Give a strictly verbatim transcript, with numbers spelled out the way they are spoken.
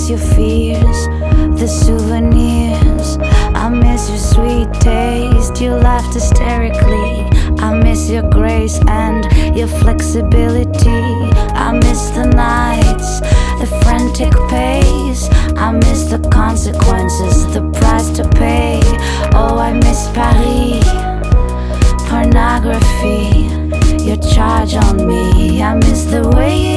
your fears, the souvenirs. I miss your sweet taste, you laughed hysterically. I miss your grace and your flexibility. I miss the nights, the frantic pace. I miss the consequences, the price to pay. Oh, I miss Paris, pornography, your charge on me. I miss the way you